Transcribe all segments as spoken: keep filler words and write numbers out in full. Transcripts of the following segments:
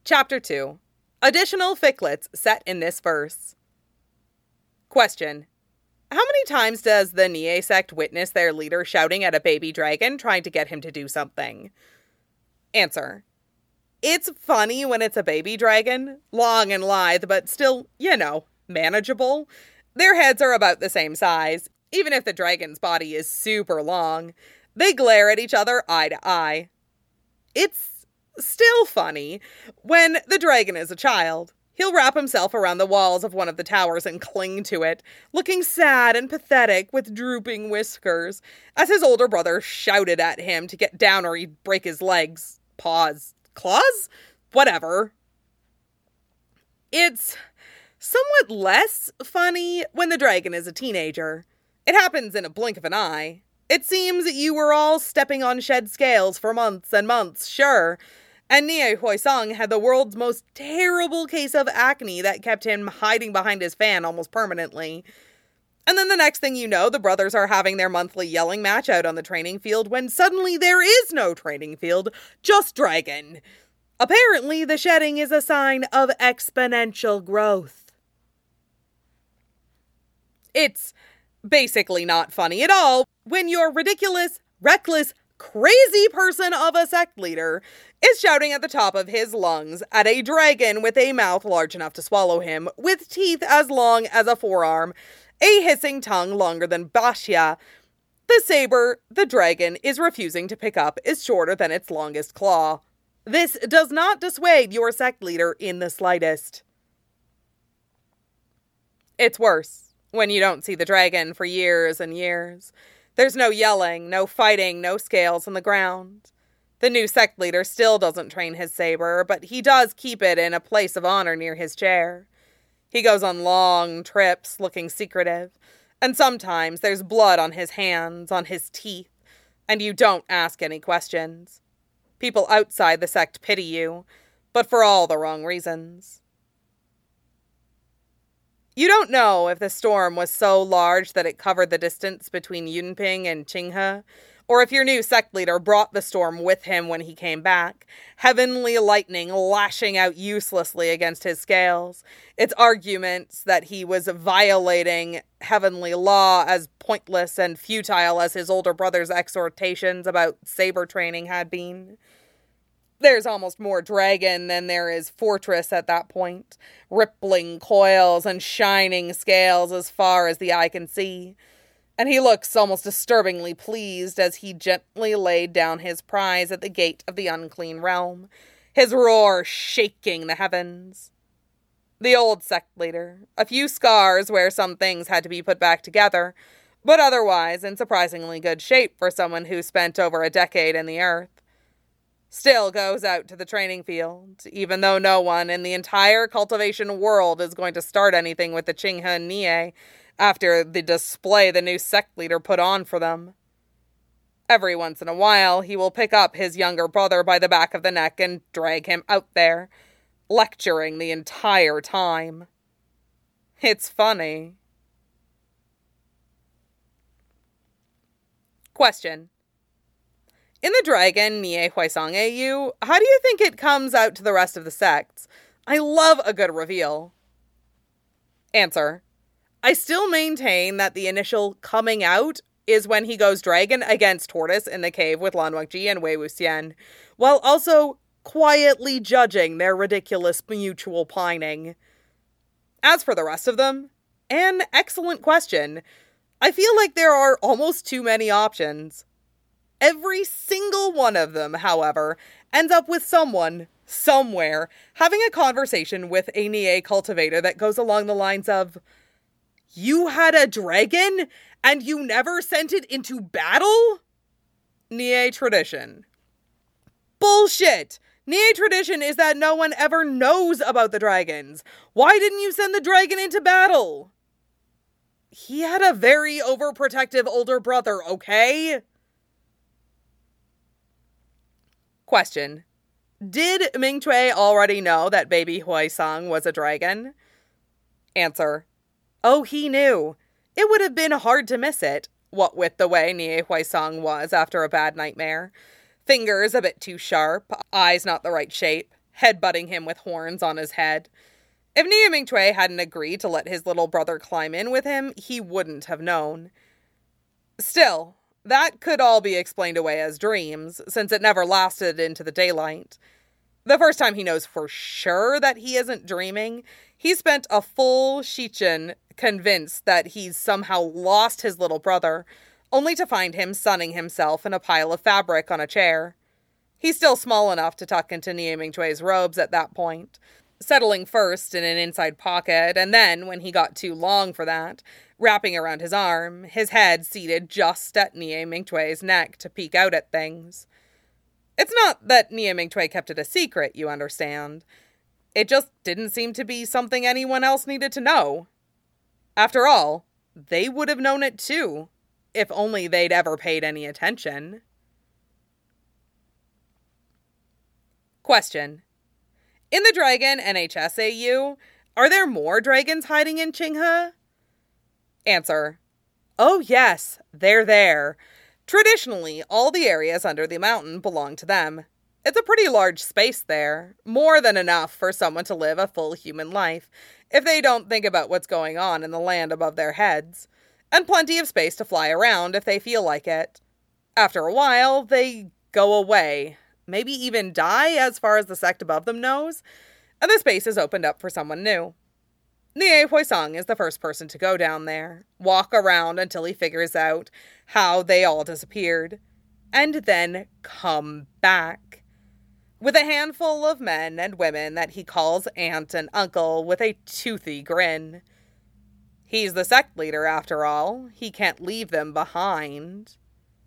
Chapter two. Additional ficlets set in this verse. Question. How many times does the Nie sect witness their leader shouting at a baby dragon trying to get him to do something? Answer. It's funny when it's a baby dragon, long and lithe, but still, you know, manageable. Their heads are about the same size, even if the dragon's body is super long. They glare at each other eye to eye. It's still funny when the dragon is a child. He'll wrap himself around the walls of one of the towers and cling to it, looking sad and pathetic with drooping whiskers, as his older brother shouted at him to get down or he'd break his legs, paws, claws? Whatever. It's somewhat less funny when the dragon is a teenager. It happens in a blink of an eye. It seems you were all stepping on shed scales for months and months, sure. And Nie Huaisang had the world's most terrible case of acne that kept him hiding behind his fan almost permanently. And then the next thing you know, the brothers are having their monthly yelling match out on the training field when suddenly there is no training field, just dragon. Apparently, the shedding is a sign of exponential growth. It's basically not funny at all when your ridiculous, reckless, crazy person of a sect leader is shouting at the top of his lungs at a dragon with a mouth large enough to swallow him, with teeth as long as a forearm, a hissing tongue longer than Bashya. The saber the dragon is refusing to pick up is shorter than its longest claw. This does not dissuade your sect leader in the slightest. It's worse when you don't see the dragon for years and years. There's no yelling, no fighting, no scales on the ground. The new sect leader still doesn't train his saber, but he does keep it in a place of honor near his chair. He goes on long trips looking secretive, and sometimes there's blood on his hands, on his teeth, and you don't ask any questions. People outside the sect pity you, but for all the wrong reasons. You don't know if the storm was so large that it covered the distance between Yunping and Qinghe, or if your new sect leader brought the storm with him when he came back, heavenly lightning lashing out uselessly against his scales, its arguments that he was violating heavenly law as pointless and futile as his older brother's exhortations about saber training had been. There's almost more dragon than there is fortress at that point, rippling coils and shining scales as far as the eye can see. And he looks almost disturbingly pleased as he gently laid down his prize at the gate of the unclean realm, his roar shaking the heavens. The old sect leader, a few scars where some things had to be put back together, but otherwise in surprisingly good shape for someone who spent over a decade in the earth, still goes out to the training field, even though no one in the entire cultivation world is going to start anything with the Qinghe Nie after the display the new sect leader put on for them. Every once in a while, he will pick up his younger brother by the back of the neck and drag him out there, lecturing the entire time. It's funny. Question. In the Dragon Nie Huaisang A U, how do you think it comes out to the rest of the sects? I love a good reveal. Answer. I still maintain that the initial coming out is when he goes dragon against Tortoise in the cave with Lan Wangji and Wei Wuxian, while also quietly judging their ridiculous mutual pining. As for the rest of them, an excellent question. I feel like there are almost too many options. Every single one of them, however, ends up with someone, somewhere, having a conversation with a Nie cultivator that goes along the lines of, "You had a dragon, and you never sent it into battle?" Nie tradition. Bullshit! Nie tradition is that no one ever knows about the dragons. Why didn't you send the dragon into battle? He had a very overprotective older brother, okay? Question. Did Mingcui already know that baby Huaisang was a dragon? Answer. Oh, he knew. It would have been hard to miss it, what with the way Nie Huaisang was after a bad nightmare. Fingers a bit too sharp, eyes not the right shape, headbutting him with horns on his head. If Nie Mingtue hadn't agreed to let his little brother climb in with him, he wouldn't have known. Still, that could all be explained away as dreams, since it never lasted into the daylight. The first time he knows for sure that he isn't dreaming, he spent a full shichen convinced that he's somehow lost his little brother, only to find him sunning himself in a pile of fabric on a chair. He's still small enough to tuck into Nie Mingtue's robes at that point, settling first in an inside pocket, and then, when he got too long for that, wrapping around his arm, his head seated just at Nie Mingtue's neck to peek out at things. It's not that Nie Mingtue kept it a secret, you understand. It just didn't seem to be something anyone else needed to know. After all, they would have known it too, if only they'd ever paid any attention. Question. In the Dragon N H S A U, are there more dragons hiding in Qinghe? Answer. Oh yes, they're there. Traditionally, all the areas under the mountain belong to them. It's a pretty large space there, more than enough for someone to live a full human life, if they don't think about what's going on in the land above their heads, and plenty of space to fly around if they feel like it. After a while, they go away, maybe even die as far as the sect above them knows, and the space is opened up for someone new. Nie Huaisang is the first person to go down there, walk around until he figures out how they all disappeared, and then come back. With a handful of men and women that he calls aunt and uncle with a toothy grin. He's the sect leader after all, he can't leave them behind.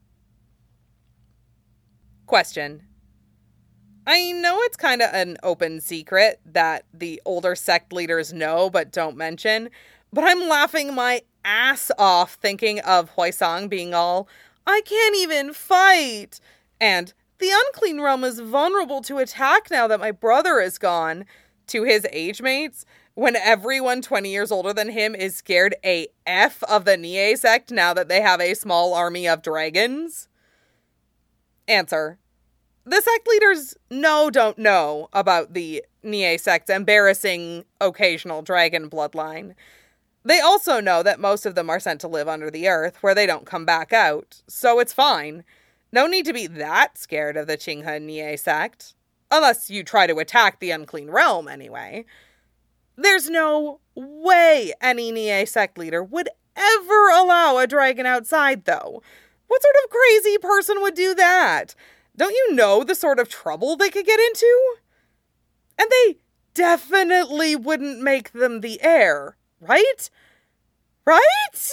Question. I know it's kind of an open secret that the older sect leaders know but don't mention, but I'm laughing my ass off thinking of Huaisang being all, I can't even fight, and the unclean realm is vulnerable to attack now that my brother is gone, to his age mates, when everyone twenty years older than him is scared A F of the Nie sect now that they have a small army of dragons. Answer. The sect leaders know don't know about the Nie sect's embarrassing occasional dragon bloodline. They also know that most of them are sent to live under the earth, where they don't come back out, so it's fine. No need to be that scared of the Qinghe Nie sect. Unless you try to attack the unclean realm, anyway. There's no way any Nie sect leader would ever allow a dragon outside, though. What sort of crazy person would do that? Don't you know the sort of trouble they could get into? And they definitely wouldn't make them the heir, right? Right?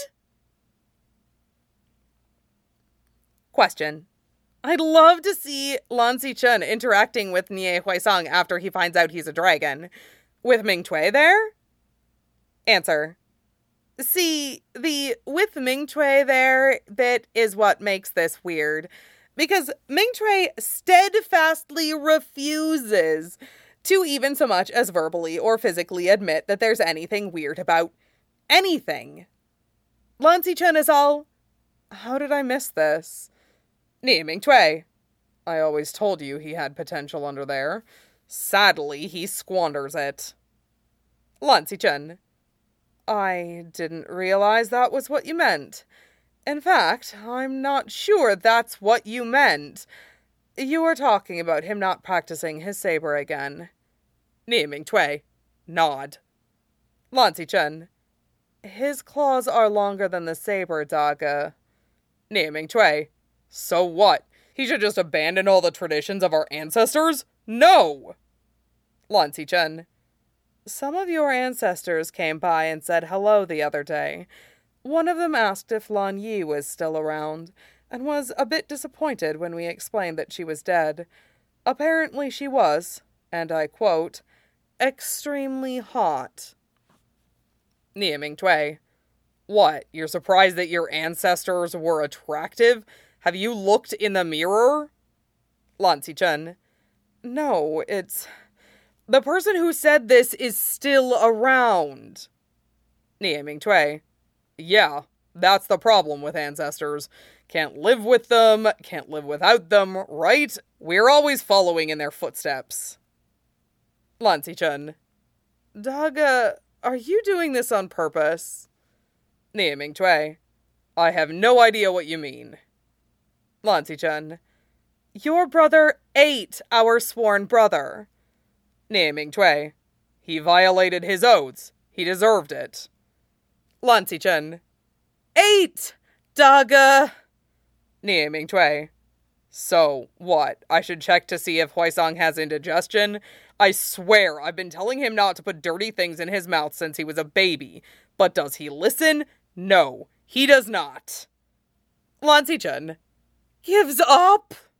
Question. I'd love to see Lan Xichen interacting with Nie Huaisang after he finds out he's a dragon. With Mingtue there? Answer. See, the with Mingtue there bit is what makes this weird. Because Mingtue steadfastly refuses to even so much as verbally or physically admit that there's anything weird about anything. Lan Xichen is all, how did I miss this? Nie Mingtue, I always told you he had potential under there. Sadly, he squanders it. Lan Xichen, I didn't realize that was what you meant. In fact, I'm not sure that's what you meant. You were talking about him not practicing his saber again. Nie Mingtue, nod. Lan Xichen, his claws are longer than the saber, Daga. Nie Mingtue, so what? He should just abandon all the traditions of our ancestors? No! Lan Xichen, some of your ancestors came by and said hello the other day. One of them asked if Lan Yi was still around, and was a bit disappointed when we explained that she was dead. Apparently she was, and I quote, extremely hot. Nie Mingtue, what, you're surprised that your ancestors were attractive? Have you looked in the mirror? Lan Xichen, no, it's... the person who said this is still around. Nie Mingtue, yeah, that's the problem with ancestors. Can't live with them, can't live without them, right? We're always following in their footsteps. Lan Xichen. Daga, are you doing this on purpose? Nie Mingcui. I have no idea what you mean. Lan Xichen. Your brother ate our sworn brother. Nie Mingcui. He violated his oaths. He deserved it. Lan Xichen. Ate! Daga! Nie Mingcui. So, what? I should check to see if Huaisong has indigestion? I swear I've been telling him not to put dirty things in his mouth since he was a baby. But does he listen? No, he does not. Lan Xichen. Gives up?